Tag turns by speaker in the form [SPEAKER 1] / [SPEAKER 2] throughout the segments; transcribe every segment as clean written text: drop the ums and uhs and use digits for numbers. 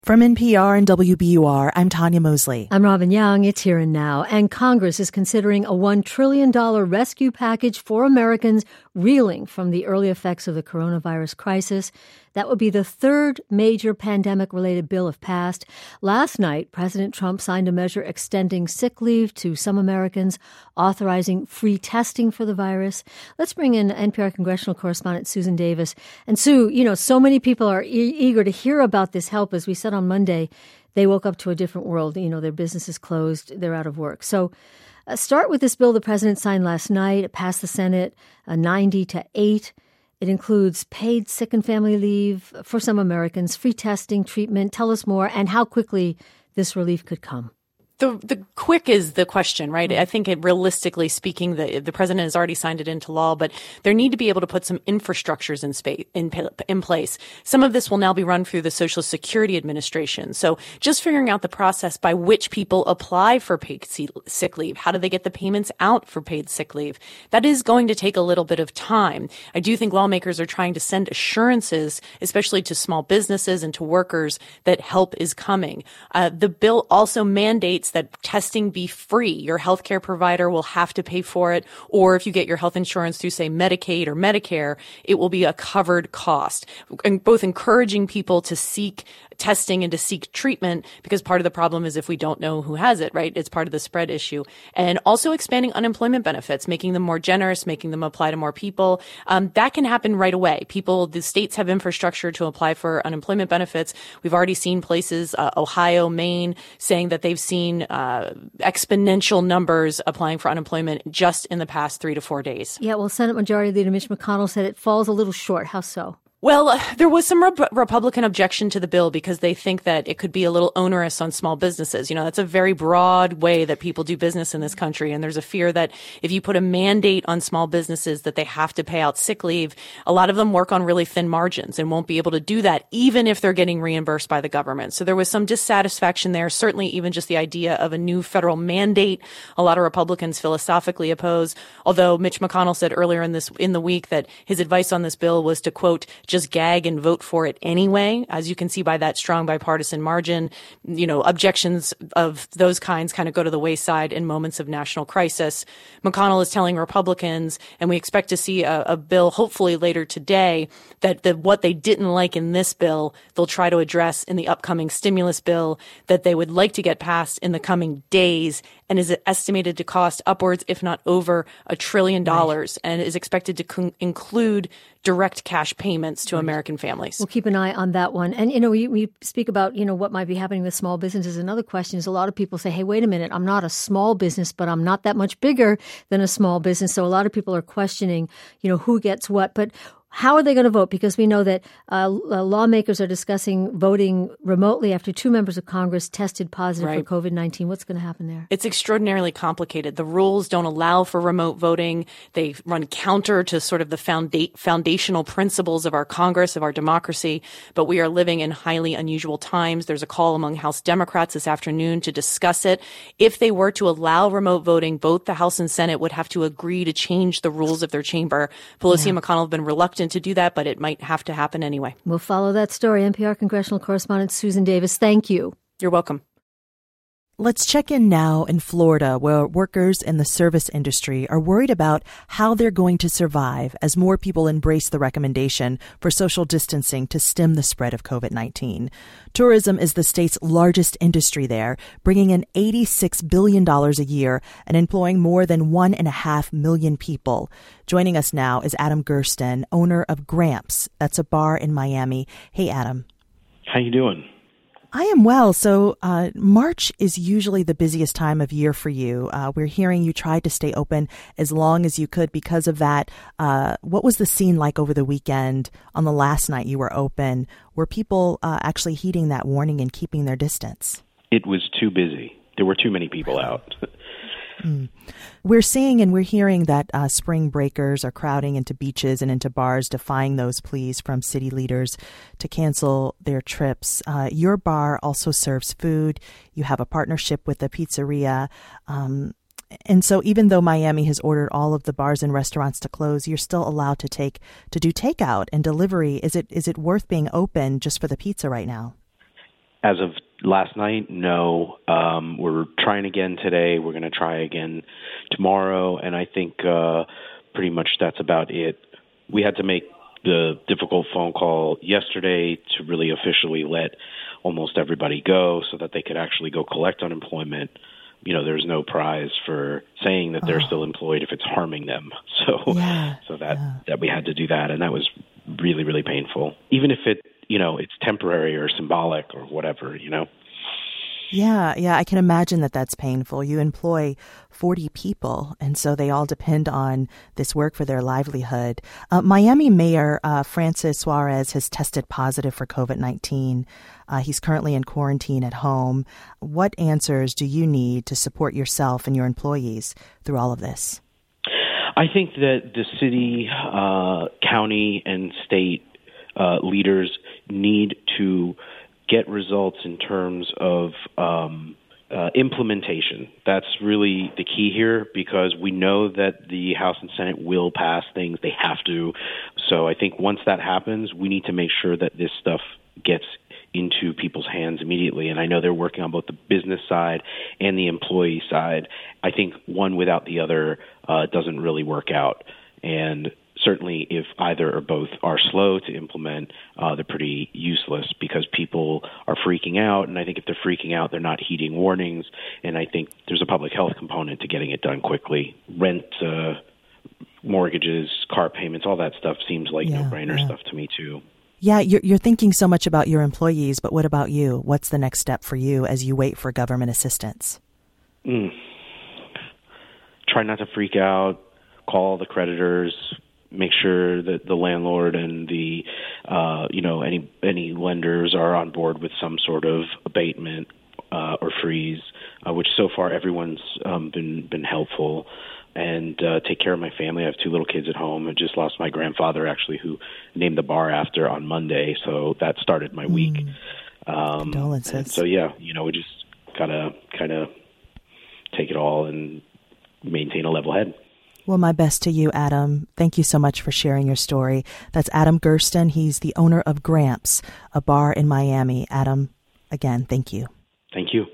[SPEAKER 1] From NPR and WBUR, I'm Tanya Mosley.
[SPEAKER 2] I'm Robin Young. It's Here and Now. And Congress is considering a $1 trillion rescue package for Americans reeling from the early effects of the coronavirus crisis. That would be the third major pandemic-related bill if passed. Last night, President Trump signed a measure extending sick leave to some Americans, authorizing free testing for the virus. Let's bring in NPR congressional correspondent Susan Davis. And Sue, so many people are eager to hear about this help. As we said on Monday, they woke up to a different world. Their business is closed. They're out of work. So start with this bill the president signed last night. It passed the Senate 90-8. It includes paid sick and family leave for some Americans, free testing, treatment. Tell us more and how quickly this relief could come.
[SPEAKER 3] The quick is the question, right? I think realistically speaking, the president has already signed it into law, but there need to be able to put some infrastructures in place. Some of this will now be run through the Social Security Administration. So just figuring out the process by which people apply for paid sick leave. How do they get the payments out for paid sick leave? That is going to take a little bit of time. I do think lawmakers are trying to send assurances, especially to small businesses and to workers, that help is coming. The bill also mandates that testing be free. Your healthcare provider will have to pay for it, or if you get your health insurance through, say, Medicaid or Medicare, it will be a covered cost. And both encouraging people to seek testing and to seek treatment, because part of the problem is if we don't know who has it, right? It's part of the spread issue. And also expanding unemployment benefits, making them more generous, making them apply to more people. That can happen right away. The states have infrastructure to apply for unemployment benefits. We've already seen places, Ohio, Maine, saying that they've seen exponential numbers applying for unemployment just in the past 3 to 4 days.
[SPEAKER 2] Yeah, well, Senate Majority Leader Mitch McConnell said it falls a little short. How so?
[SPEAKER 3] Well, there was some Republican objection to the bill because they think that it could be a little onerous on small businesses. That's a very broad way that people do business in this country. And there's a fear that if you put a mandate on small businesses that they have to pay out sick leave, a lot of them work on really thin margins and won't be able to do that even if they're getting reimbursed by the government. So there was some dissatisfaction there. Certainly even just the idea of a new federal mandate, a lot of Republicans philosophically oppose. Although Mitch McConnell said earlier in the week that his advice on this bill was to, quote, just gag and vote for it anyway. As you can see by that strong bipartisan margin, objections of those kinds kind of go to the wayside in moments of national crisis. McConnell is telling Republicans, and we expect to see a bill hopefully later today, that what they didn't like in this bill, they'll try to address in the upcoming stimulus bill that they would like to get passed in the coming days, and is estimated to cost upwards, if not over, $1 trillion, right, and is expected to include direct cash payments to American families.
[SPEAKER 2] We'll keep an eye on that one. And, we speak about, what might be happening with small businesses. Another question is a lot of people say, hey, wait a minute, I'm not a small business, but I'm not that much bigger than a small business. So a lot of people are questioning, who gets what. But how are they going to vote? Because we know that lawmakers are discussing voting remotely after 2 members of Congress tested positive for COVID-19. What's going to happen there?
[SPEAKER 3] It's extraordinarily complicated. The rules don't allow for remote voting. They run counter to sort of the foundational principles of our Congress, of our democracy. But we are living in highly unusual times. There's a call among House Democrats this afternoon to discuss it. If they were to allow remote voting, both the House and Senate would have to agree to change the rules of their chamber. Pelosi and McConnell have been reluctant to do that, but it might have to happen anyway.
[SPEAKER 2] We'll follow that story. NPR congressional correspondent Susan Davis, thank you.
[SPEAKER 3] You're welcome.
[SPEAKER 1] Let's check in now in Florida, where workers in the service industry are worried about how they're going to survive as more people embrace the recommendation for social distancing to stem the spread of COVID-19. Tourism is the state's largest industry there, bringing in $86 billion a year and employing more than 1.5 million people. Joining us now is Adam Gersten, owner of Gramps. That's a bar in Miami. Hey, Adam.
[SPEAKER 4] How you doing?
[SPEAKER 1] I am well. So March is usually the busiest time of year for you. We're hearing you tried to stay open as long as you could because of that. What was the scene like over the weekend on the last night you were open? Were people actually heeding that warning and keeping their distance?
[SPEAKER 4] It was too busy. There were too many people out.
[SPEAKER 1] We're seeing and we're hearing that spring breakers are crowding into beaches and into bars, defying those pleas from city leaders to cancel their trips. Your bar also serves food. You have a partnership with a pizzeria. And so even though Miami has ordered all of the bars and restaurants to close, you're still allowed to do takeout and delivery. Is it worth being open just for the pizza right now?
[SPEAKER 4] As of last night, no. We're trying again today. We're going to try again tomorrow, and I think pretty much that's about it. We had to make the difficult phone call yesterday to really officially let almost everybody go so that they could actually go collect unemployment. There's no prize for saying that they're still employed if it's harming them. So that we had to do that, and that was really, really painful. Even if it's temporary or symbolic or whatever.
[SPEAKER 1] Yeah, I can imagine that that's painful. You employ 40 people, and so they all depend on this work for their livelihood. Miami Mayor Francis Suarez has tested positive for COVID-19. He's currently in quarantine at home. What answers do you need to support yourself and your employees through all of this?
[SPEAKER 4] I think that the city, county, and state leaders need to get results in terms of implementation. That's really the key here, because we know that the House and Senate will pass things. They have to. So I think once that happens, we need to make sure that this stuff gets into people's hands immediately. And I know they're working on both the business side and the employee side. I think one without the other doesn't really work out. And certainly if either or both are slow to implement, they're pretty useless, because people are freaking out. And I think if they're freaking out, they're not heeding warnings. And I think there's a public health component to getting it done quickly. Rent, mortgages, car payments, all that stuff seems like no-brainer stuff to me too.
[SPEAKER 1] Yeah, you're thinking so much about your employees, but what about you? What's the next step for you as you wait for government assistance?
[SPEAKER 4] Try not to freak out, call the creditors, make sure that the landlord and the any lenders are on board with some sort of abatement or freeze, which so far everyone's been helpful. And take care of my family. I have 2 little kids at home. I just lost my grandfather, actually, who named the bar after on Monday. So that started my week.
[SPEAKER 1] Condolences.
[SPEAKER 4] And so, we just gotta kind of take it all and maintain a level head.
[SPEAKER 1] Well, my best to you, Adam. Thank you so much for sharing your story. That's Adam Gersten. He's the owner of Gramps, a bar in Miami. Adam, again, thank you.
[SPEAKER 4] Thank you.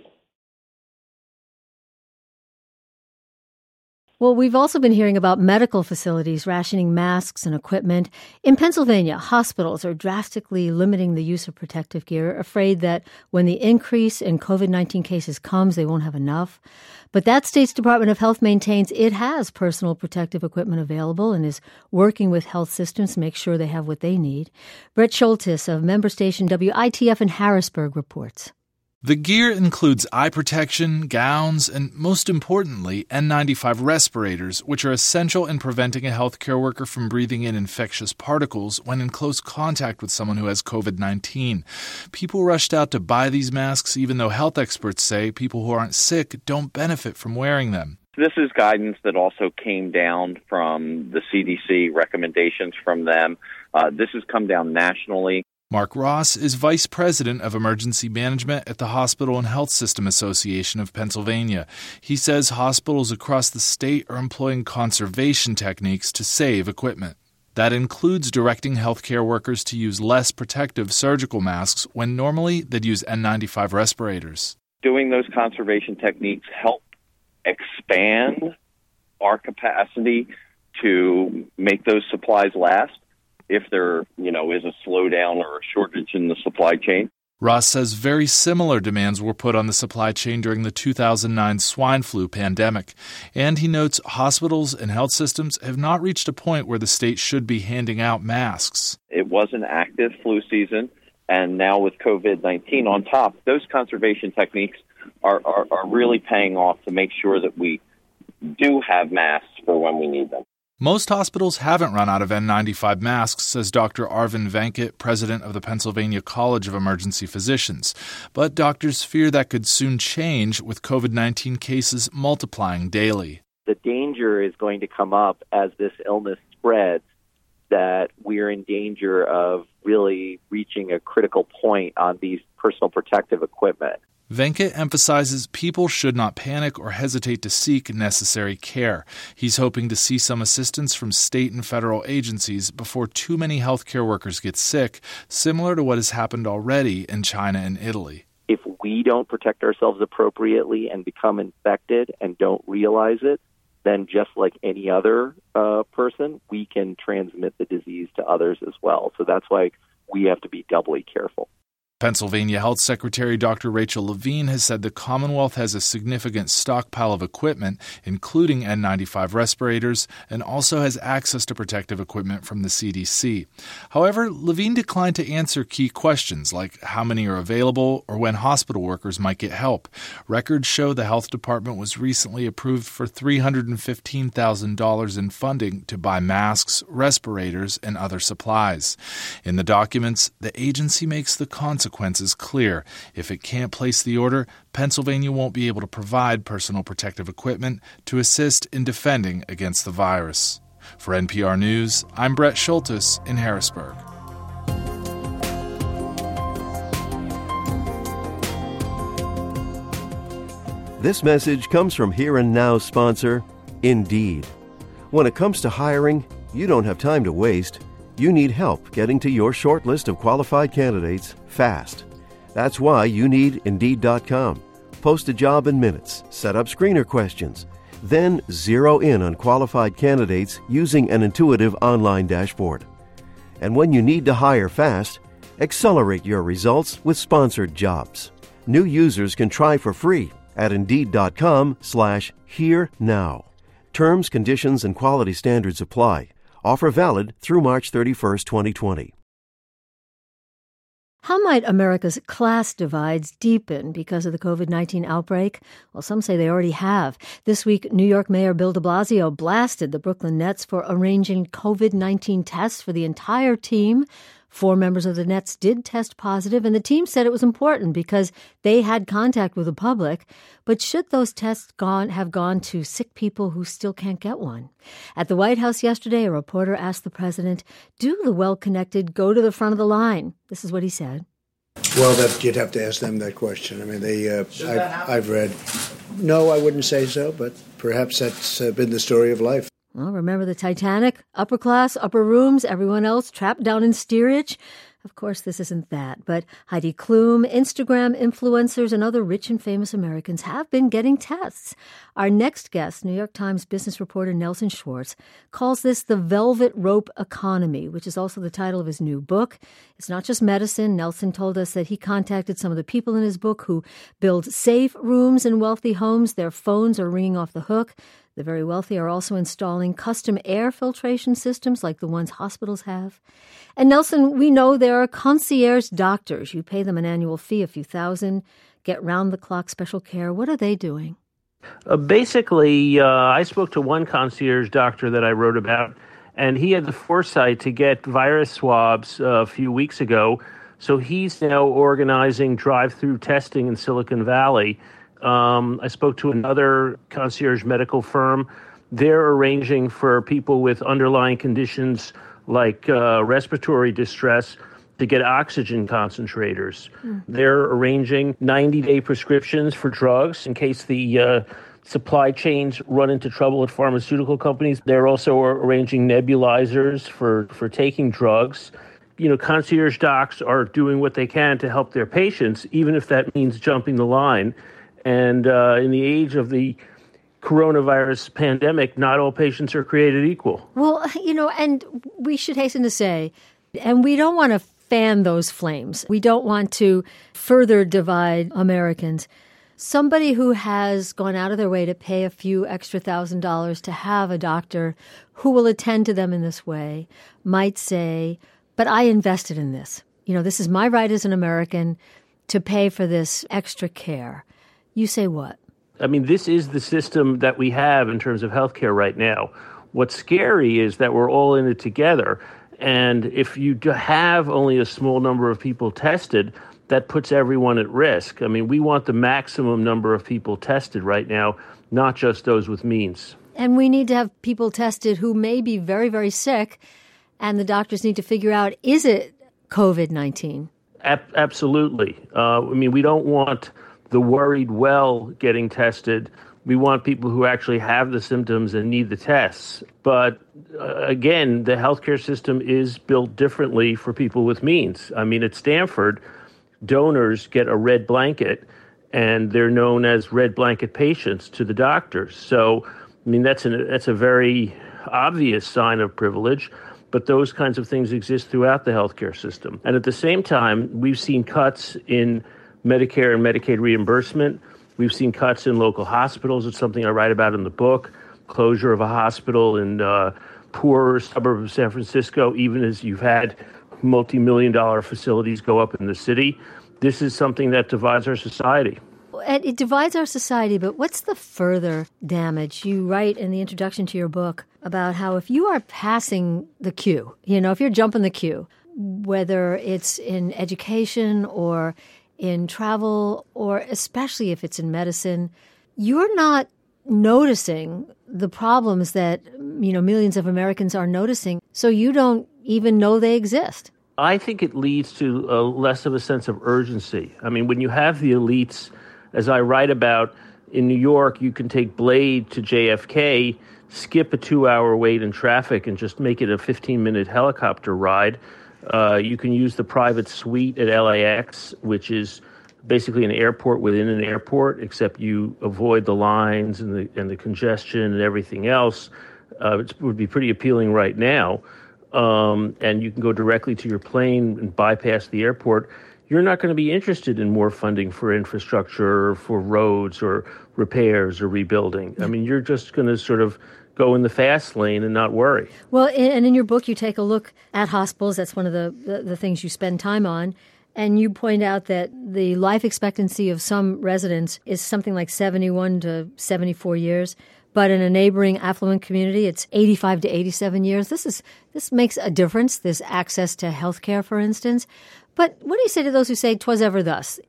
[SPEAKER 2] Well, we've also been hearing about medical facilities rationing masks and equipment. In Pennsylvania, hospitals are drastically limiting the use of protective gear, afraid that when the increase in COVID-19 cases comes, they won't have enough. But that state's Department of Health maintains it has personal protective equipment available and is working with health systems to make sure they have what they need. Brett Schultes of member station WITF in Harrisburg reports.
[SPEAKER 5] The gear includes eye protection, gowns, and most importantly, N95 respirators, which are essential in preventing a healthcare worker from breathing in infectious particles when in close contact with someone who has COVID-19. People rushed out to buy these masks, even though health experts say people who aren't sick don't benefit from wearing them.
[SPEAKER 6] This is guidance that also came down from the CDC, recommendations from them. This has come down nationally.
[SPEAKER 5] Mark Ross is Vice President of Emergency Management at the Hospital and Health System Association of Pennsylvania. He says hospitals across the state are employing conservation techniques to save equipment. That includes directing healthcare workers to use less protective surgical masks when normally they'd use N95 respirators.
[SPEAKER 6] Doing those conservation techniques help expand our capacity to make those supplies last if there, is a slowdown or a shortage in the supply chain.
[SPEAKER 5] Ross says very similar demands were put on the supply chain during the 2009 swine flu pandemic. And he notes hospitals and health systems have not reached a point where the state should be handing out masks.
[SPEAKER 6] It was an active flu season, and now with COVID-19 on top, those conservation techniques are really paying off to make sure that we do have masks for when we need them.
[SPEAKER 5] Most hospitals haven't run out of N95 masks, says Dr. Arvind Venkat, president of the Pennsylvania College of Emergency Physicians. But doctors fear that could soon change with COVID-19 cases multiplying daily.
[SPEAKER 7] The danger is going to come up as this illness spreads, that we're in danger of really reaching a critical point on these personal protective equipment.
[SPEAKER 5] Venkat emphasizes people should not panic or hesitate to seek necessary care. He's hoping to see some assistance from state and federal agencies before too many healthcare workers get sick, similar to what has happened already in China and Italy.
[SPEAKER 7] If we don't protect ourselves appropriately and become infected and don't realize it, then just like any other person, we can transmit the disease to others as well. So that's why we have to be doubly careful.
[SPEAKER 5] Pennsylvania Health Secretary Dr. Rachel Levine has said the Commonwealth has a significant stockpile of equipment, including N95 respirators, and also has access to protective equipment from the CDC. However, Levine declined to answer key questions like how many are available or when hospital workers might get help. Records show the health department was recently approved for $315,000 in funding to buy masks, respirators, and other supplies. In the documents, the agency makes the consequences clear. If it can't place the order, Pennsylvania won't be able to provide personal protective equipment to assist in defending against the virus. For NPR News, I'm Brett Schultes in Harrisburg.
[SPEAKER 8] This message comes from Here and Now sponsor, Indeed. When it comes to hiring, you don't have time to waste. You need help getting to your short list of qualified candidates fast. That's why you need Indeed.com. Post a job in minutes, set up screener questions, then zero in on qualified candidates using an intuitive online dashboard. And when you need to hire fast, accelerate your results with sponsored jobs. New users can try for free at Indeed.com/HereNow. Terms, conditions, and quality standards apply. Offer valid through March 31st, 2020.
[SPEAKER 2] How might America's class divides deepen because of the COVID-19 outbreak? Well, some say they already have. This week, New York Mayor Bill de Blasio blasted the Brooklyn Nets for arranging COVID-19 tests for the entire team. 4 members of the Nets did test positive, and the team said it was important because they had contact with the public. But should those tests have gone to sick people who still can't get one? At the White House yesterday, a reporter asked the president, do the well-connected go to the front of the line? This is what he said.
[SPEAKER 9] Well, you'd have to ask them that question. I mean, I've read. No, I wouldn't say so, but perhaps that's been the story of life.
[SPEAKER 2] Well, remember the Titanic? Upper class, upper rooms, everyone else trapped down in steerage? Of course, this isn't that, but Heidi Klum, Instagram influencers, and other rich and famous Americans have been getting tests. Our next guest, New York Times business reporter Nelson Schwartz, calls this the velvet rope economy, which is also the title of his new book. It's not just medicine. Nelson told us that he contacted some of the people in his book who build safe rooms in wealthy homes. Their phones are ringing off the hook. The very wealthy are also installing custom air filtration systems like the ones hospitals have. And Nelson, we know there are concierge doctors. You pay them an annual fee, a few thousand, get round-the-clock special care. What are they doing?
[SPEAKER 10] Basically, I spoke to one concierge doctor that I wrote about, and he had the foresight to get virus swabs a few weeks ago. So he's now organizing drive-through testing in Silicon Valley. I spoke to another concierge medical firm. They're arranging for people with underlying conditions like respiratory distress to get oxygen concentrators. They're arranging 90-day prescriptions for drugs in case the supply chains run into trouble at pharmaceutical companies. They're also arranging nebulizers for taking drugs. You know, concierge docs are doing what they can to help their patients, even if that means jumping the line. And in the age of the coronavirus pandemic, not all patients are created equal.
[SPEAKER 2] Well, you know, and we should hasten to say, and we don't want to fan those flames. We don't want to further divide Americans. Somebody who has gone out of their way to pay a few extra $1,000s to have a doctor who will attend to them in this way might say, but I invested in this. You know, this is my right as an American to pay for this extra care. You say what?
[SPEAKER 10] I mean, this is the system that we have in terms of healthcare right now. What's scary is that we're all in it together. And if you have only a small number of people tested, that puts everyone at risk. I mean, we want the maximum number of people tested right now, not just those with means.
[SPEAKER 2] And we need to have people tested who may be very, very sick, and the doctors need to figure out, is it COVID-19?
[SPEAKER 10] Absolutely. I mean, we don't want the worried well getting tested. We want people who actually have the symptoms and need the tests. But again, the healthcare system is built differently for people with means. I mean, at Stanford, donors get a red blanket, and they're known as red blanket patients to the doctors. So, I mean, that's a very obvious sign of privilege, but those kinds of things exist throughout the healthcare system. And at the same time, we've seen cuts in Medicare and Medicaid reimbursement. We've seen cuts in local hospitals. It's something I write about in the book. Closure of a hospital in poorer suburb of San Francisco, even as you've had multi-million-dollar facilities go up in the city. This is something that divides our society.
[SPEAKER 2] And it divides our society, but what's the further damage? You write in the introduction to your book about how if you are passing the queue, if you're jumping the queue, whether it's in education or in travel, or especially if it's in medicine, you're not noticing the problems that, millions of Americans are noticing, so you don't even know they exist.
[SPEAKER 10] I think it leads to less of a sense of urgency. I mean, when you have the elites, as I write about, in New York, you can take Blade to JFK, skip a 2-hour wait in traffic, and just make it a 15-minute helicopter ride. You can use the private suite at LAX, which is basically an airport within an airport, except you avoid the lines and the congestion and everything else. It would be pretty appealing right now. And you can go directly to your plane and bypass the airport. You're not going to be interested in more funding for infrastructure, or for roads or repairs or rebuilding. I mean, you're just going to sort of go in the fast lane and not worry.
[SPEAKER 2] Well, and in your book, you take a look at hospitals. That's one of the things you spend time on. And you point out that the life expectancy of some residents is something like 71 to 74 years. But in a neighboring affluent community, it's 85 to 87 years. This makes a difference, this access to health care, for instance. But what do you say to those who say 'twas ever thus?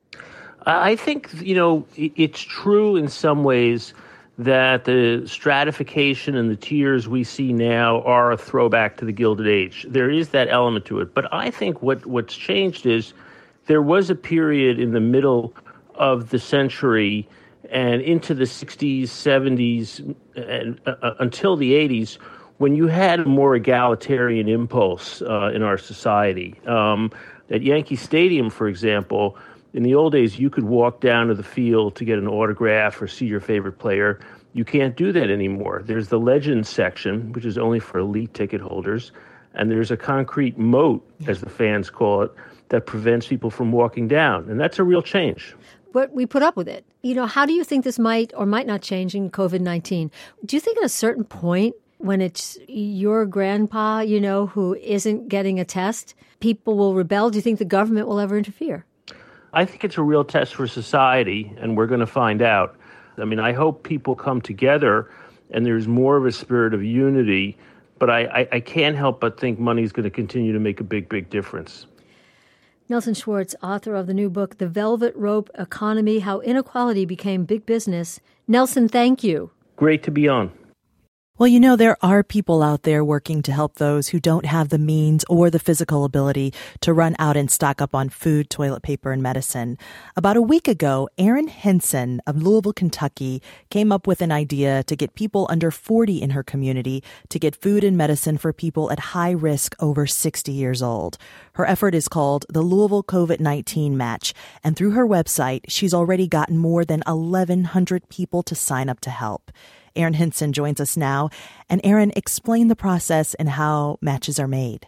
[SPEAKER 10] I think, it's true in some ways that the stratification and the tiers we see now are a throwback to the Gilded Age. There is that element to it. But I think what's changed is there was a period in the middle of the century and into the 60s, 70s, and until the 80s, when you had a more egalitarian impulse in our society. At Yankee Stadium, for example, in the old days, you could walk down to the field to get an autograph or see your favorite player. You can't do that anymore. There's the Legends section, which is only for elite ticket holders, and there's a concrete moat, as the fans call it, that prevents people from walking down. And that's a real change.
[SPEAKER 2] But we put up with it. How do you think this might or might not change in COVID-19? Do you think at a certain point when it's your grandpa, who isn't getting a test, people will rebel? Do you think the government will ever interfere?
[SPEAKER 10] I think it's a real test for society, and we're going to find out. I mean, I hope people come together and there's more of a spirit of unity, but I can't help but think money's going to continue to make a big, big difference.
[SPEAKER 2] Nelson Schwartz, author of the new book, The Velvet Rope Economy, How Inequality Became Big Business. Nelson, thank you.
[SPEAKER 10] Great to be on.
[SPEAKER 1] Well, there are people out there working to help those who don't have the means or the physical ability to run out and stock up on food, toilet paper, and medicine. About a week ago, Erin Henson of Louisville, Kentucky, came up with an idea to get people under 40 in her community to get food and medicine for people at high risk over 60 years old. Her effort is called the Louisville COVID-19 Match, and through her website, she's already gotten more than 1,100 people to sign up to help. Erin Henson joins us now. And Erin, explain the process and how matches are made.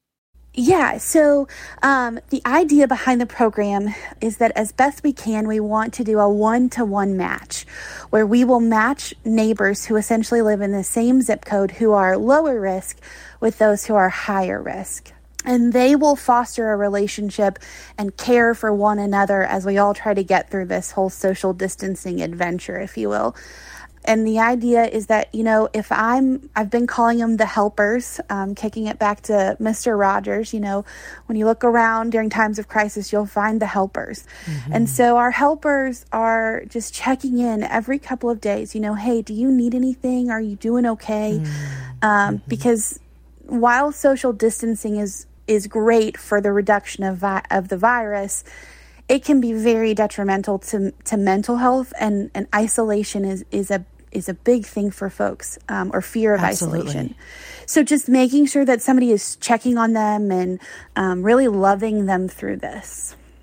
[SPEAKER 11] Yeah, so the idea behind the program is that as best we can, we want to do a one-to-one match where we will match neighbors who essentially live in the same zip code who are lower risk with those who are higher risk. And they will foster a relationship and care for one another as we all try to get through this whole social distancing adventure, if you will. And the idea is that, if I've been calling them the helpers, kicking it back to Mr. Rogers, when you look around during times of crisis, you'll find the helpers. Mm-hmm. And so our helpers are just checking in every couple of days, hey, do you need anything? Are you doing okay? Mm-hmm. Because while social distancing is great for the reduction of the virus, it can be very detrimental to mental health, and isolation is a big thing for folks, or fear of
[SPEAKER 1] Absolutely.
[SPEAKER 11] Isolation. So just making sure that somebody is checking on them and really loving them through this.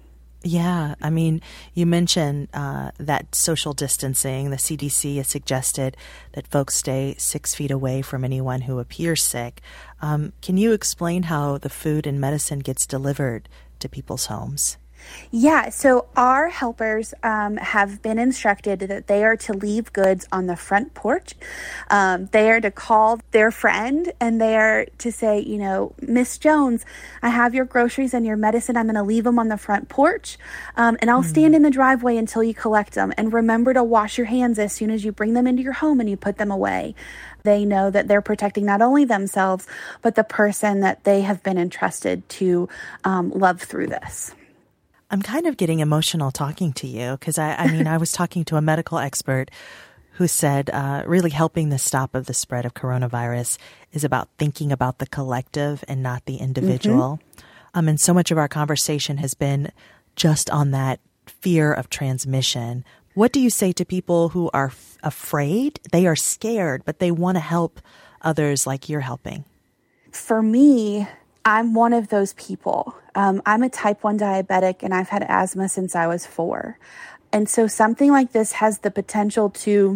[SPEAKER 1] Yeah, I mean, you mentioned that social distancing. The CDC has suggested that folks stay 6 feet away from anyone who appears sick. Can you explain how the food and medicine gets delivered to people's homes?
[SPEAKER 11] Yeah, so our helpers have been instructed that they are to leave goods on the front porch. They are to call their friend and they are to say, Miss Jones, I have your groceries and your medicine. I'm going to leave them on the front porch and I'll stand in the driveway until you collect them. And remember to wash your hands as soon as you bring them into your home and you put them away. They know that they're protecting not only themselves, but the person that they have been entrusted to love through this.
[SPEAKER 1] I'm kind of getting emotional talking to you because I was talking to a medical expert who said really helping the stop of the spread of coronavirus is about thinking about the collective and not the individual. And so much of our conversation has been just on that fear of transmission. What do you say to people who are afraid? They are scared, but they want to help others like you're helping.
[SPEAKER 11] For me, I'm one of those people. I'm a type 1 diabetic and I've had asthma since I was 4. And so something like this has the potential to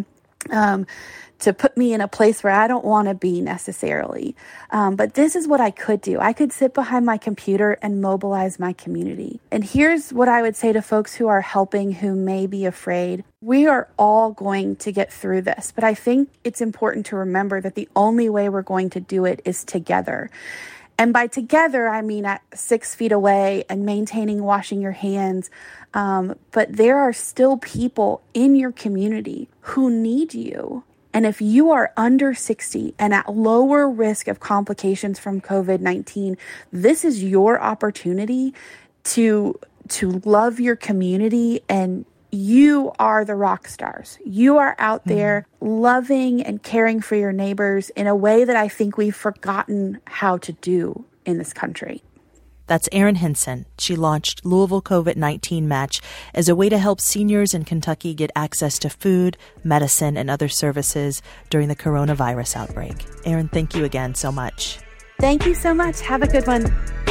[SPEAKER 11] put me in a place where I don't want to be necessarily. But this is what I could do. I could sit behind my computer and mobilize my community. And here's what I would say to folks who are helping, who may be afraid. We are all going to get through this, but I think it's important to remember that the only way we're going to do it is together. And by together, I mean at 6 feet away and maintaining washing your hands. But there are still people in your community who need you. And if you are under 60 and at lower risk of complications from COVID-19, this is your opportunity to love your community, and you are the rock stars. You are out there loving and caring for your neighbors in a way that I think we've forgotten how to do in this country.
[SPEAKER 1] That's Erin Hinson. She launched Louisville COVID-19 Match as a way to help seniors in Kentucky get access to food, medicine, and other services during the coronavirus outbreak. Erin, thank you again so much.
[SPEAKER 11] Thank you so much. Have a good one.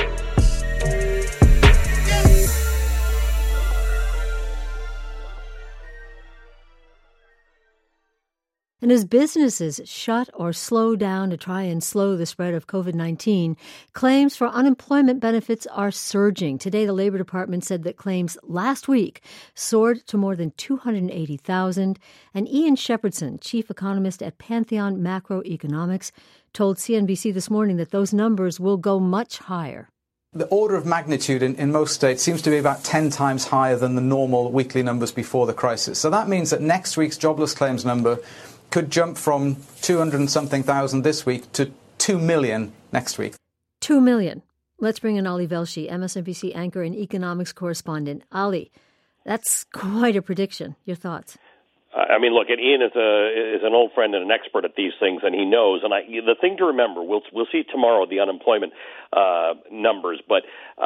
[SPEAKER 2] And as businesses shut or slow down to try and slow the spread of COVID-19, claims for unemployment benefits are surging. Today, the Labor Department said that claims last week soared to more than 280,000. And Ian Shepherdson, chief economist at Pantheon Macroeconomics, told CNBC this morning that those numbers will go much higher.
[SPEAKER 12] The order of magnitude in most states seems to be about 10 times higher than the normal weekly numbers before the crisis. So that means that next week's jobless claims number could jump from 200 and something thousand this week to 2 million next week.
[SPEAKER 2] 2 million. Let's bring in Ali Velshi, MSNBC anchor and economics correspondent. Ali, that's quite a prediction. Your thoughts?
[SPEAKER 13] I mean, look, Ian is an old friend and an expert at these things, and he knows. And the thing to remember, we'll see tomorrow the unemployment numbers, but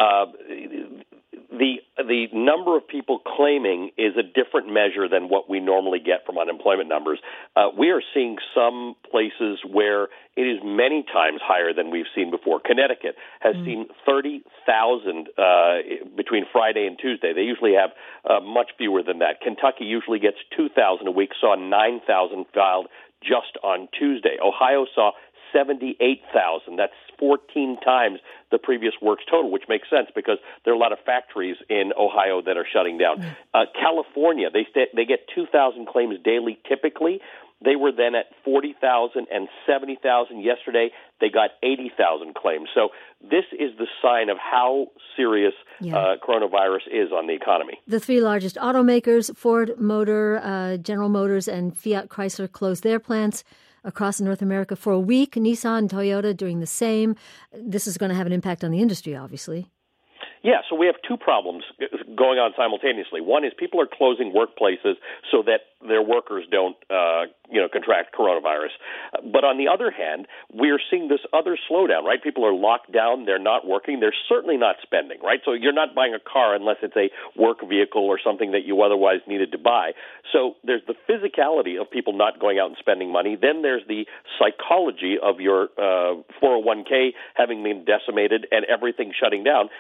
[SPEAKER 13] the number of people claiming is a different measure than what we normally get from unemployment numbers. We are seeing some places where it is many times higher than we've seen before. Connecticut has seen 30,000 between Friday and Tuesday. They usually have much fewer than that. Kentucky usually gets 2,000 a week, saw 9,000 filed just on Tuesday. Ohio saw 78,000. That's 14 times the previous works total, which makes sense because there are a lot of factories in Ohio that are shutting down. California, they get 2,000 claims daily typically. They were then at 40,000 and 70,000 yesterday. They got 80,000 claims. So this is the sign of how serious coronavirus is on the economy.
[SPEAKER 2] The three largest automakers, Ford Motor, General Motors, and Fiat Chrysler, closed their plants across North America for a week. Nissan and Toyota doing the same. This is going to have an impact on the industry, obviously.
[SPEAKER 13] Yeah, so we have two problems going on simultaneously. One is people are closing workplaces so that their workers don't, contract coronavirus. But on the other hand, we're seeing this other slowdown, right? People are locked down. They're not working. They're certainly not spending, right? So you're not buying a car unless it's a work vehicle or something that you otherwise needed to buy. So there's the physicality of people not going out and spending money. Then there's the psychology of your 401k having been decimated and everything shutting down. There's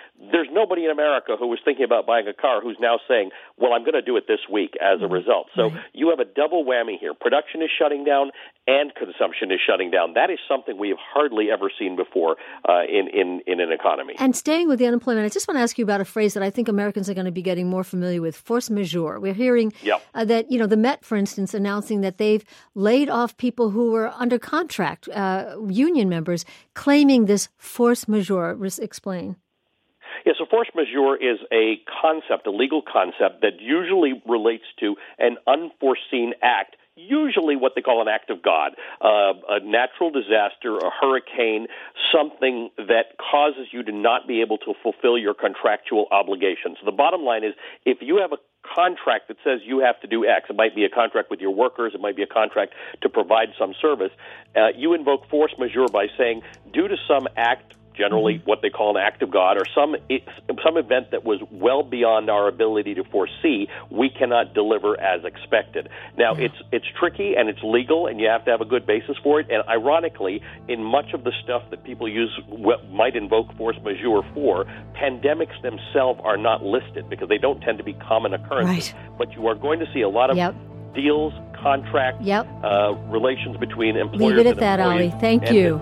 [SPEAKER 13] nobody in America who was thinking about buying a car who's now saying, well, I'm going to do it this week as a result. So you have a double whammy here. Production is shutting down and consumption is shutting down. That is something we have hardly ever seen before in an economy.
[SPEAKER 2] And staying with the unemployment, I just want to ask you about a phrase that I think Americans are going to be getting more familiar with, force majeure. We're hearing that, the Met, for instance, announcing that they've laid off people who were under contract, union members, claiming this force majeure. Explain.
[SPEAKER 13] Yeah, so force majeure is a concept, a legal concept that usually relates to an unforeseen act, usually what they call an act of God, a natural disaster, a hurricane, something that causes you to not be able to fulfill your contractual obligations. So the bottom line is, if you have a contract that says you have to do X, it might be a contract with your workers, it might be a contract to provide some service, you invoke force majeure by saying, due to some act, generally what they call an act of God, or some event that was well beyond our ability to foresee, we cannot deliver as expected. Now, it's tricky and it's legal, and you have to have a good basis for it. And ironically, in much of the stuff that people use might invoke force majeure for, pandemics themselves are not listed because they don't tend to be common occurrences. Right. But you are going to see a lot of deals, contracts, relations between employers and employees.
[SPEAKER 2] Leave it at that, Ali. Thank you.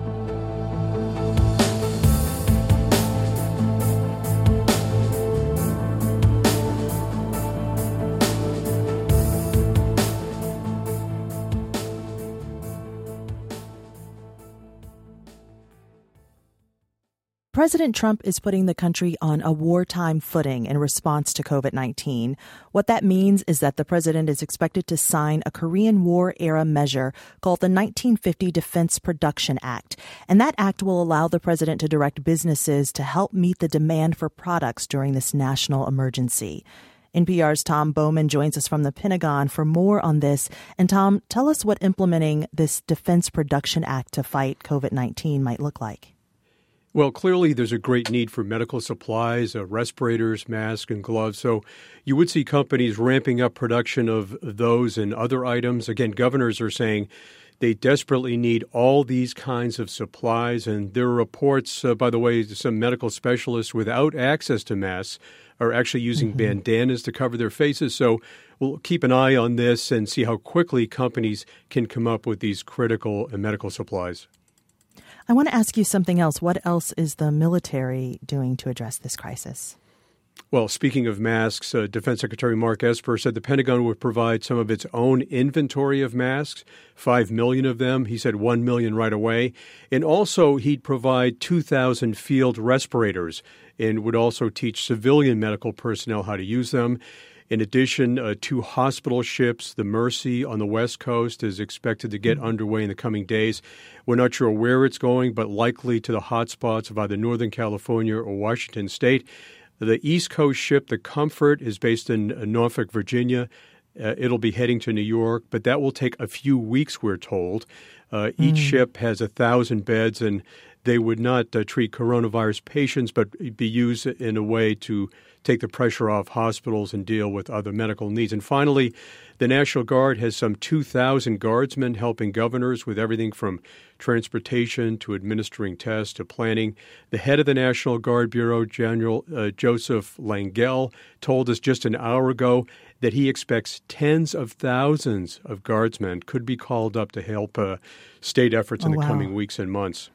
[SPEAKER 1] President Trump is putting the country on a wartime footing in response to COVID-19. What that means is that the president is expected to sign a Korean War-era measure called the 1950 Defense Production Act. And that act will allow the president to direct businesses to help meet the demand for products during this national emergency. NPR's Tom Bowman joins us from the Pentagon for more on this. And Tom, tell us what implementing this Defense Production Act to fight COVID-19 might look like.
[SPEAKER 14] Well, clearly there's a great need for medical supplies, respirators, masks, and gloves. So you would see companies ramping up production of those and other items. Again, governors are saying they desperately need all these kinds of supplies. And there are reports, by the way, some medical specialists without access to masks are actually using bandanas to cover their faces. So we'll keep an eye on this and see how quickly companies can come up with these critical medical supplies.
[SPEAKER 1] I want to ask you something else. What else is the military doing to address this crisis?
[SPEAKER 14] Well, speaking of masks, Defense Secretary Mark Esper said the Pentagon would provide some of its own inventory of masks, 5 million of them. He said 1 million right away. And also he'd provide 2,000 field respirators and would also teach civilian medical personnel how to use them. In addition, 2 hospital ships, the Mercy on the West Coast, is expected to get underway in the coming days. We're not sure where it's going, but likely to the hotspots of either Northern California or Washington State. The East Coast ship, the Comfort, is based in Norfolk, Virginia. It'll be heading to New York, but that will take a few weeks, we're told. Each ship has 1,000 beds, and they would not treat coronavirus patients, but be used in a way to take the pressure off hospitals and deal with other medical needs. And finally, the National Guard has some 2,000 guardsmen helping governors with everything from transportation to administering tests to planning. The head of the National Guard Bureau, General Joseph Langell, told us just an hour ago that he expects tens of thousands of guardsmen could be called up to help state efforts in the coming weeks and months.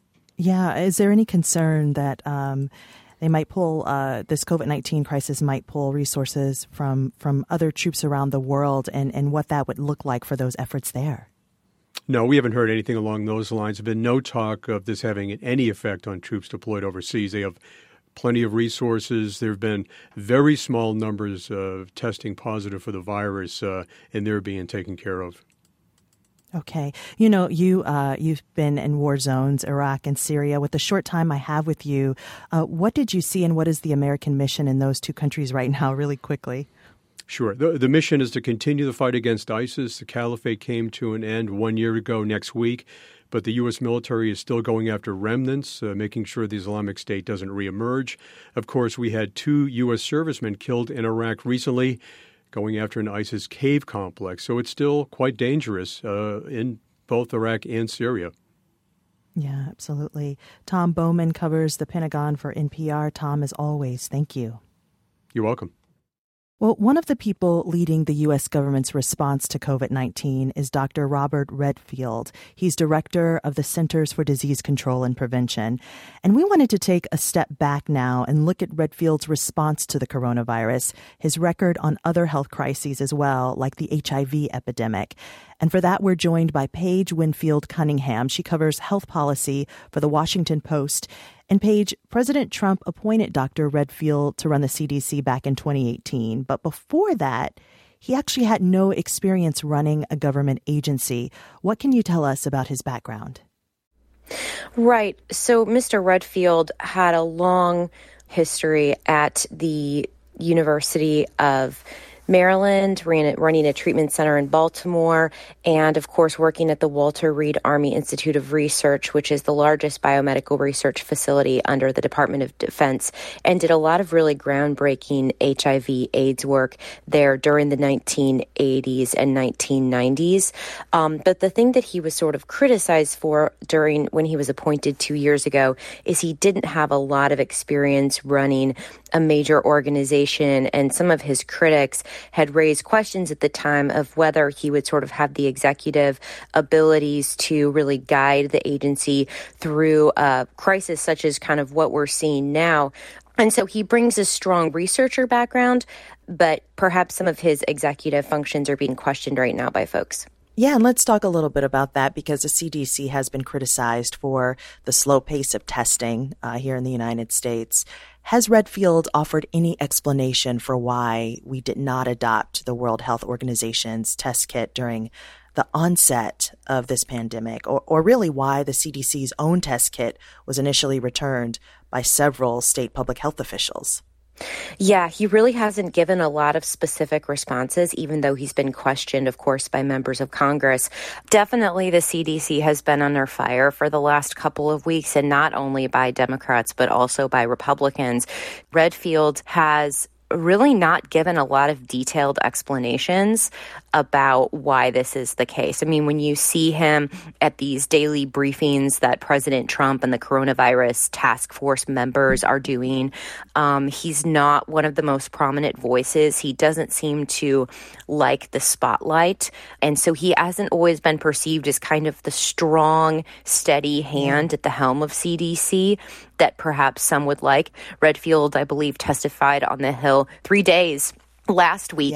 [SPEAKER 1] Yeah. Is there any concern that they might pull this COVID-19 crisis might pull resources from other troops around the world and what that would look like for those efforts there?
[SPEAKER 14] No, we haven't heard anything along those lines. There's been no talk of this having any effect on troops deployed overseas. They have plenty of resources. There have been very small numbers of testing positive for the virus, and they're being taken care of.
[SPEAKER 1] Okay. You know, you've been in war zones, Iraq and Syria. With the short time I have with you, what did you see and what is the American mission in those two countries right now, really quickly?
[SPEAKER 14] Sure. The mission is to continue the fight against ISIS. The caliphate came to an end 1 year ago next week, but the U.S. military is still going after remnants, making sure the Islamic State doesn't reemerge. Of course, we had 2 U.S. servicemen killed in Iraq recently, going after an ISIS cave complex. So it's still quite dangerous in both Iraq and Syria.
[SPEAKER 1] Yeah, absolutely. Tom Bowman covers the Pentagon for NPR. Tom, as always, thank you.
[SPEAKER 14] You're welcome.
[SPEAKER 1] Well, one of the people leading the U.S. government's response to COVID-19 is Dr. Robert Redfield. He's director of the Centers for Disease Control and Prevention. And we wanted to take a step back now and look at Redfield's response to the coronavirus, his record on other health crises as well, like the HIV epidemic. And for that, we're joined by Paige Winfield Cunningham. She covers health policy for the Washington Post. And Paige, President Trump appointed Dr. Redfield to run the CDC back in 2018. But before that, he actually had no experience running a government agency. What can you tell us about his background?
[SPEAKER 15] Right. So Mr. Redfield had a long history at the University of Maryland, running a treatment center in Baltimore, and of course working at the Walter Reed Army Institute of Research, which is the largest biomedical research facility under the Department of Defense, and did a lot of really groundbreaking HIV/AIDS work there during the 1980s and 1990s. But the thing that he was sort of criticized for when he was appointed 2 years ago is he didn't have a lot of experience running a major organization, and some of his critics had raised questions at the time of whether he would sort of have the executive abilities to really guide the agency through a crisis such as kind of what we're seeing now. And so he brings a strong researcher background, but perhaps some of his executive functions are being questioned right now by folks.
[SPEAKER 1] Yeah, and let's talk a little bit about that because the CDC has been criticized for the slow pace of testing here in the United States. Has Redfield offered any explanation for why we did not adopt the World Health Organization's test kit during the onset of this pandemic, or really why the CDC's own test kit was initially returned by several state public health officials?
[SPEAKER 15] Yeah, he really hasn't given a lot of specific responses, even though he's been questioned, of course, by members of Congress. Definitely the CDC has been under fire for the last couple of weeks, and not only by Democrats, but also by Republicans. Redfield has really not given a lot of detailed explanations about why this is the case. I mean, when you see him at these daily briefings that President Trump and the coronavirus task force members are doing, he's not one of the most prominent voices. He doesn't seem to like the spotlight. And so he hasn't always been perceived as kind of the strong, steady hand at the helm of CDC that perhaps some would like. Redfield, I believe, testified on the Hill 3 days last week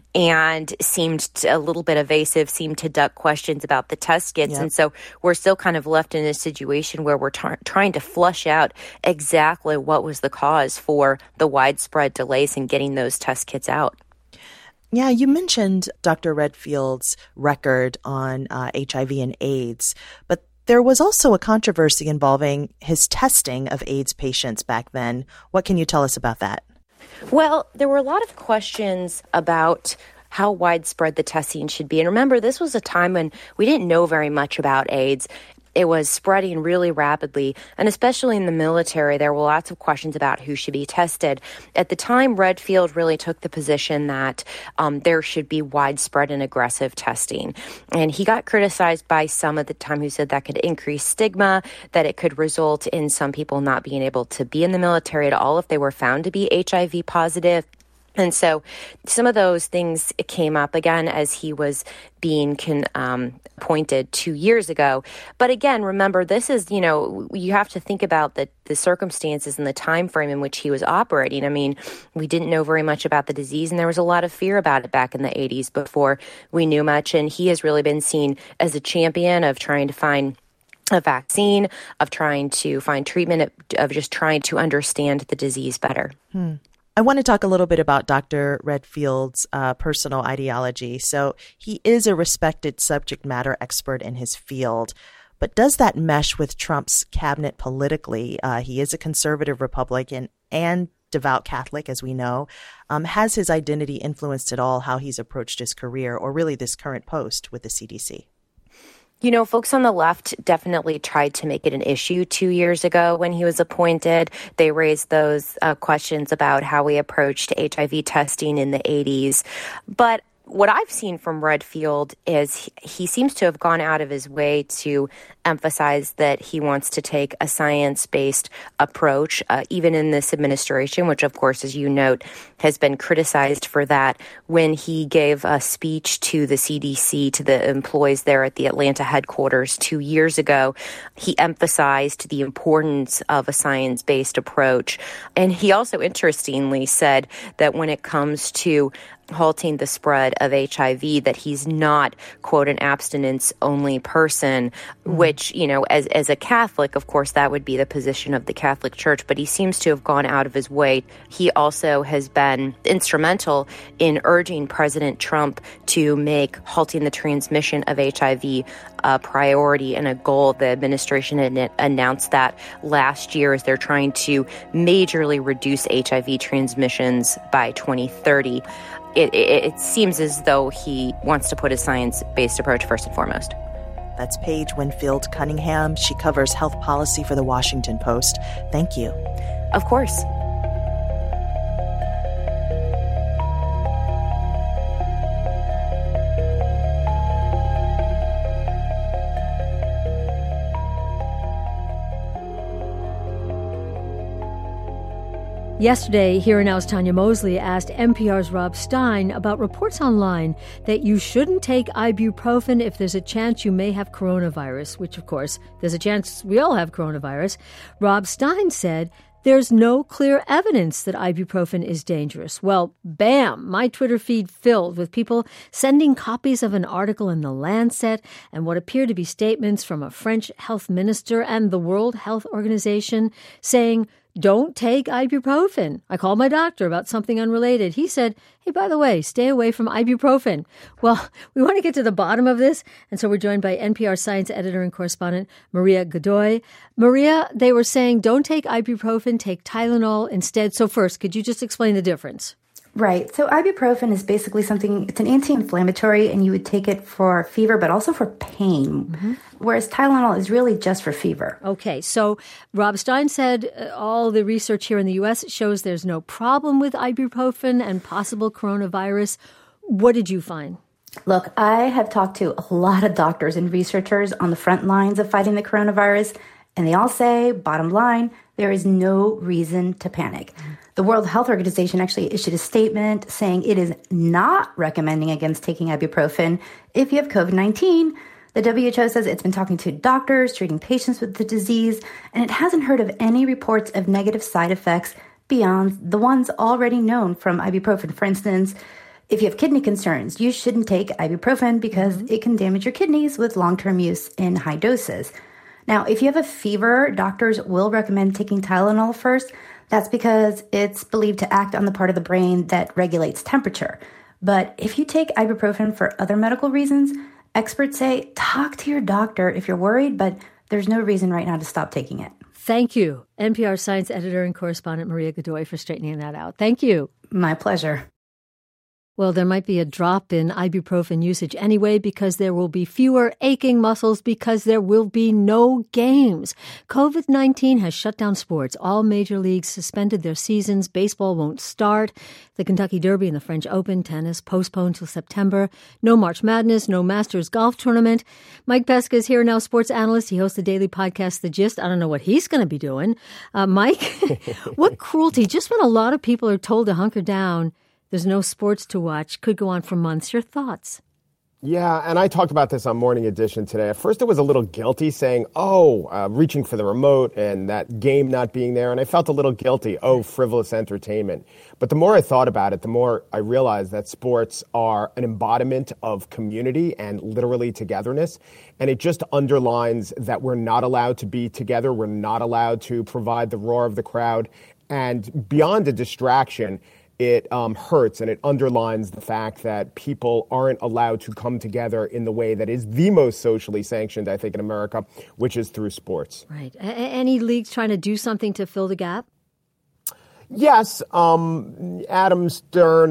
[SPEAKER 15] and seemed a little bit evasive, seemed to duck questions about the test kits. And so we're still kind of left in a situation where we're trying to flush out exactly what was the cause for the widespread delays in getting those test kits out.
[SPEAKER 1] Yeah, you mentioned Dr. Redfield's record on HIV and AIDS, but there was also a controversy involving his testing of AIDS patients back then. What can you tell us about that?
[SPEAKER 15] Well, there were a lot of questions about how widespread the testing should be. And remember, this was a time when we didn't know very much about AIDS. It was spreading really rapidly, and especially in the military, there were lots of questions about who should be tested. At the time, Redfield really took the position that there should be widespread and aggressive testing. And he got criticized by some at the time who said that could increase stigma, that it could result in some people not being able to be in the military at all if they were found to be HIV positive. And so some of those things came up again as he was being appointed 2 years ago. But again, remember, this is, you have to think about the circumstances and the time frame in which he was operating. I mean, we didn't know very much about the disease, and there was a lot of fear about it back in the 80s before we knew much. And he has really been seen as a champion of trying to find a vaccine, of trying to find treatment, of just trying to understand the disease better.
[SPEAKER 1] I want to talk a little bit about Dr. Redfield's personal ideology. So he is a respected subject matter expert in his field, but does that mesh with Trump's cabinet politically? He is a conservative Republican and devout Catholic, as we know. Has his identity influenced at all how he's approached his career, or really this current post with the CDC?
[SPEAKER 15] Folks on the left definitely tried to make it an issue 2 years ago when he was appointed. They raised those questions about how we approached HIV testing in the 80s. But What I've seen from Redfield is he seems to have gone out of his way to emphasize that he wants to take a science-based approach, even in this administration, which, of course, as you note, has been criticized for that. When he gave a speech to the CDC, to the employees there at the Atlanta headquarters 2 years ago, he emphasized the importance of a science-based approach. And he also, interestingly, said that when it comes to halting the spread of HIV, that he's not, quote, an abstinence-only person, which, you know, as a Catholic, of course, that would be the position of the Catholic Church, but he seems to have gone out of his way. He also has been instrumental in urging President Trump to make halting the transmission of HIV a priority and a goal. The administration had announced that last year as they're trying to majorly reduce HIV transmissions by 2030. It seems as though he wants to put a science-based approach first and foremost.
[SPEAKER 1] That's Paige Winfield Cunningham. She covers health policy for The Washington Post. Thank you.
[SPEAKER 15] Of course.
[SPEAKER 2] Yesterday, Here and Now's Tanya Mosley asked NPR's Rob Stein about reports online that you shouldn't take ibuprofen if there's a chance you may have coronavirus, which, of course, there's a chance we all have coronavirus. Rob Stein said there's no clear evidence that ibuprofen is dangerous. Well, bam, my Twitter feed filled with people sending copies of an article in The Lancet and what appear to be statements from a French health minister and the World Health Organization saying, don't take ibuprofen. I called my doctor about something unrelated. He said, hey, by the way, stay away from ibuprofen. Well, we want to get to the bottom of this, and so we're joined by NPR science editor and correspondent Maria Godoy. Maria, they were saying don't take ibuprofen, take Tylenol instead. So first, could you just explain the difference?
[SPEAKER 16] Right. So ibuprofen is basically it's an anti-inflammatory, and you would take it for fever, but also for pain, whereas Tylenol is really just for fever.
[SPEAKER 2] Okay. So Rob Stein said all the research here in the U.S. shows there's no problem with ibuprofen and possible coronavirus. What did you find?
[SPEAKER 16] Look, I have talked to a lot of doctors and researchers on the front lines of fighting the coronavirus, and they all say, bottom line, there is no reason to panic. The World Health Organization actually issued a statement saying it is not recommending against taking ibuprofen if you have COVID-19. The WHO says it's been talking to doctors, treating patients with the disease, and it hasn't heard of any reports of negative side effects beyond the ones already known from ibuprofen. For instance, if you have kidney concerns, you shouldn't take ibuprofen because it can damage your kidneys with long-term use in high doses. Now, if you have a fever, doctors will recommend taking Tylenol first. That's because it's believed to act on the part of the brain that regulates temperature. But if you take ibuprofen for other medical reasons, experts say talk to your doctor if you're worried, but there's no reason right now to stop taking it.
[SPEAKER 2] Thank you, NPR science editor and correspondent Maria Godoy, for straightening that out. Thank you.
[SPEAKER 16] My pleasure.
[SPEAKER 2] Well, there might be a drop in ibuprofen usage anyway because there will be fewer aching muscles because there will be no games. COVID-19 has shut down sports. All major leagues suspended their seasons. Baseball won't start. The Kentucky Derby and the French Open, tennis, postponed till September. No March Madness, no Masters golf tournament. Mike Pesca is here now, sports analyst. He hosts the daily podcast, The Gist. I don't know what he's going to be doing. Mike, what cruelty. Just when a lot of people are told to hunker down, there's no sports to watch, could go on for months. Your thoughts?
[SPEAKER 17] Yeah, and I talked about this on Morning Edition today. At first, it was a little guilty saying, reaching for the remote and that game not being there. And I felt a little guilty. Frivolous entertainment. But the more I thought about it, the more I realized that sports are an embodiment of community and literally togetherness. And it just underlines that we're not allowed to be together. We're not allowed to provide the roar of the crowd. And beyond a distraction, it hurts and it underlines the fact that people aren't allowed to come together in the way that is the most socially sanctioned, I think, in America, which is through sports.
[SPEAKER 2] Right. Any leagues trying to do something to fill the gap?
[SPEAKER 17] Yes. Adam Silver,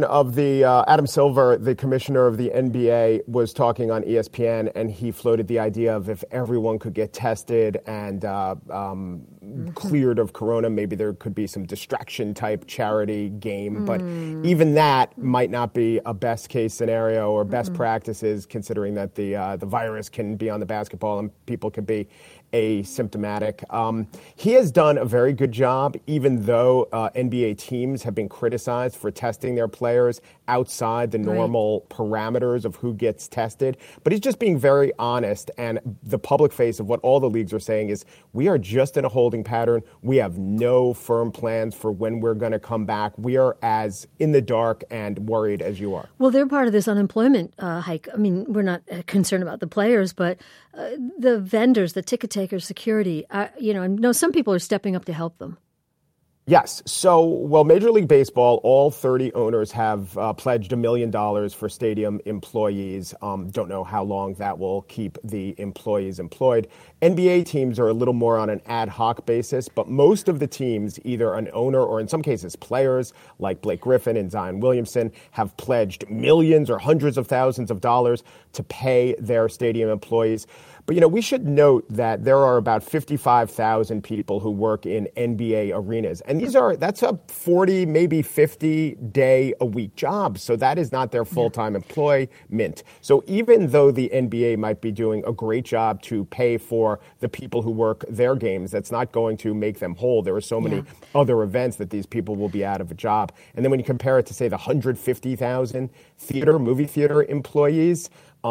[SPEAKER 17] the commissioner of the NBA, was talking on ESPN, and he floated the idea of if everyone could get tested and cleared of corona. Maybe there could be some distraction-type charity game. But even that might not be a best-case scenario or best practices, considering that the virus can be on the basketball and people can be asymptomatic. He has done a very good job, even though NBA teams have been criticized for testing their players outside the normal parameters of who gets tested. But he's just being very honest, and the public face of what all the leagues are saying is we are just in a holding pattern. We have no firm plans for when we're going to come back. We are as in the dark and worried as you are.
[SPEAKER 2] Well, they're part of this unemployment hike. I mean, we're not concerned about the players, but the vendors, the ticket takers, security, I know some people are stepping up to help them.
[SPEAKER 17] Yes. So, Major League Baseball, all 30 owners have pledged $1 million for stadium employees. Don't know how long that will keep the employees employed. NBA teams are a little more on an ad hoc basis, but most of the teams, either an owner or in some cases players like Blake Griffin and Zion Williamson, have pledged millions or hundreds of thousands of dollars to pay their stadium employees. But, we should note that there are about 55,000 people who work in NBA arenas. And that's a 40, maybe 50-day-a-week job. So that is not their full-time employment. So even though the NBA might be doing a great job to pay for the people who work their games, that's not going to make them whole. There are so many other events that these people will be out of a job. And then when you compare it to, say, the 150,000 movie theater employees,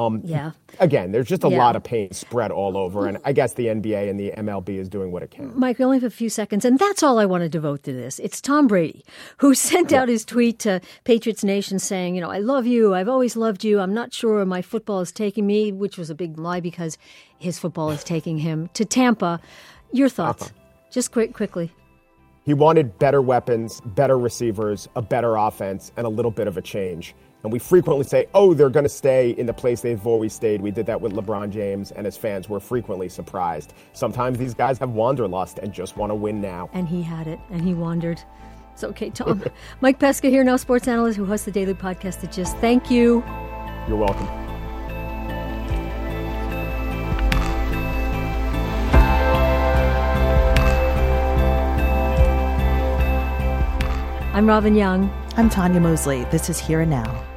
[SPEAKER 17] again, there's just a lot of pain spread all over. And I guess the NBA and the MLB is doing what it can.
[SPEAKER 2] Mike, we only have a few seconds, and that's all I want to devote to this. It's Tom Brady, who sent out his tweet to Patriots Nation saying, I love you. I've always loved you. I'm not sure my football is taking me, which was a big lie because his football is taking him to Tampa. Your thoughts? Just quickly.
[SPEAKER 17] He wanted better weapons, better receivers, a better offense, and a little bit of a change. And we frequently say, they're going to stay in the place they've always stayed. We did that with LeBron James, and as fans, we're frequently surprised. Sometimes these guys have wanderlust and just want to win now.
[SPEAKER 2] And he had it, and he wandered. It's okay, Tom. Mike Pesca here, now sports analyst who hosts the daily podcast The Gist. Thank you.
[SPEAKER 17] You're welcome.
[SPEAKER 2] I'm Robin Young.
[SPEAKER 1] I'm Tanya Mosley. This is Here and Now.